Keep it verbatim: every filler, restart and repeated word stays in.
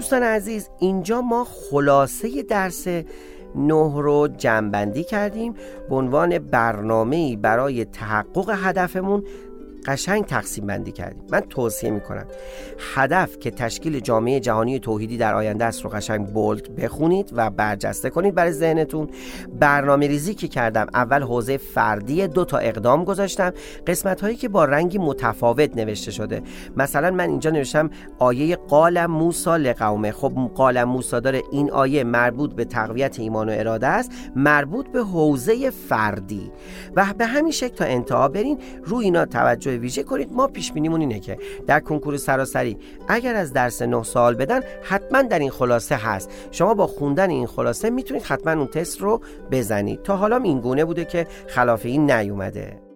دوستان عزیز، اینجا ما خلاصه درس نه رو جمع‌بندی کردیم به عنوان برنامه‌ای برای تحقق هدفمون. قشنگ تقسیم بندی کردیم. من توصیه میکنم هدف که تشکیل جامعه جهانی توحیدی در آینده است رو قشنگ بولد بخونید و برجسته کنید برای ذهنتون. برنامه ریزی که کردم، اول حوزه فردی دو تا اقدام گذاشتم، قسمت هایی که با رنگی متفاوت نوشته شده. مثلا من اینجا نوشتم آیه قال موسی لقومه. خب قال موسی داره، این آیه مربوط به تقویت ایمان و اراده است، مربوط به حوزه فردی و به همین شکل تا انتها برین، روی اینا توجه ویژه کنید. ما پیش بینیمون اینه که در کنکور سراسری اگر از درس نه سوال بدن، حتما در این خلاصه هست. شما با خوندن این خلاصه میتونید حتما اون تست رو بزنید. تا حالا این گونه بوده که خلاف این نیومده.